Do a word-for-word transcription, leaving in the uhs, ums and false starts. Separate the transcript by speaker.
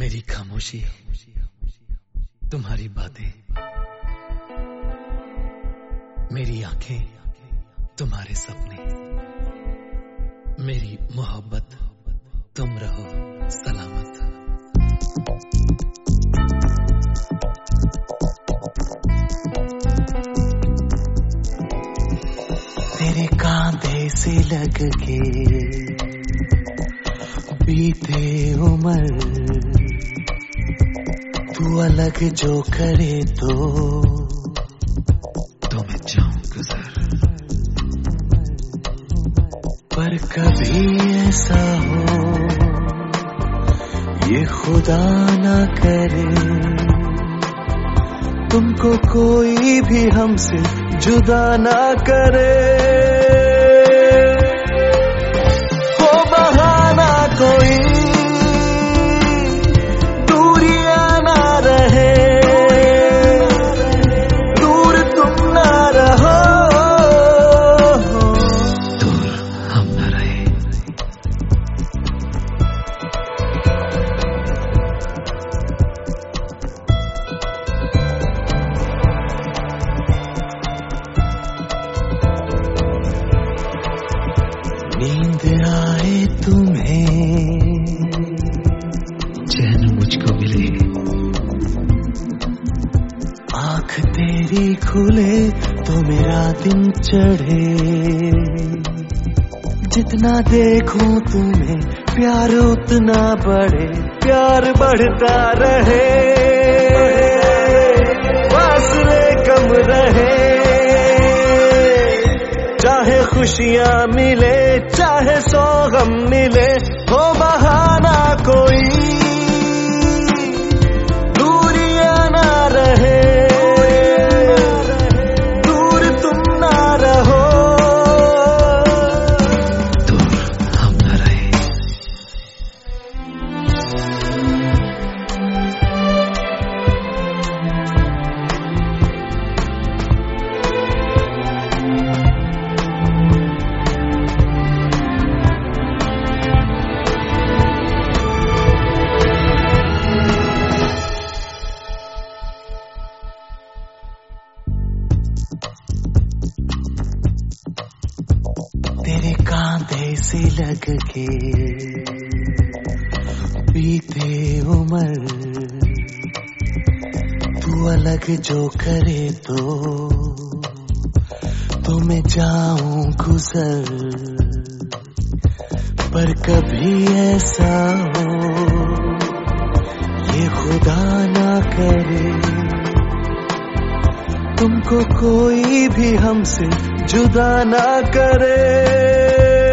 Speaker 1: मेरी खामोशी, तुम्हारी बातें, मेरी आंखें, तुम्हारे सपने, मेरी मोहब्बत, तुम रहो सलामत। तेरे कांधे से लग के बीते उम्र, तू अलग जो करे तो तो मैं जाऊं गुजर। पर कभी ऐसा हो ये खुदा ना करे, तुमको कोई भी हमसे जुदा ना करे। हो बहाना कोई दूरियां ना रहे, दूर तुम ना रहो, दूर हम ना रहे। नींद आए तुम्हें, चैन मुझको मिले, आँख तेरी खुले तो मेरा दिन चढ़े। जितना देखूं तुम्हें प्यार उतना बढ़े, प्यार बढ़ता रहे, फासले कम रहे। चाहे खुशियां मिले चाहे सौ गम मिले, हो बहाना कोई दूरियां ना रहे, दूर तुम ना रहो, दूर हम ना रहे। तेरे कांधे से लग के बीते उम्र, तू अलग जो करे तो तो मैं जाऊं गुजर। पर कभी ऐसा हो ये खुदा ना करे, तुमको कोई भी हमसे जुदा ना करे।